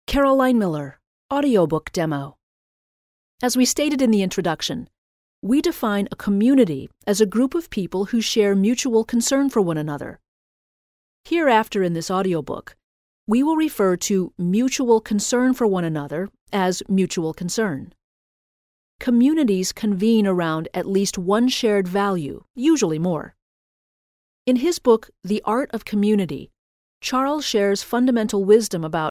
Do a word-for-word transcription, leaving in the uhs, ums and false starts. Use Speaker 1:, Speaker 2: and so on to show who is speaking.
Speaker 1: Caroline Miller, Audiobook Demo. As we stated in the introduction, we define a community as a group of people who share mutual concern for one another. Hereafter in this audiobook, we will refer to mutual concern for one another as mutual concern. Communities convene around at least one shared value, usually more. In his book, The Art of Community, Charles shares fundamental wisdom about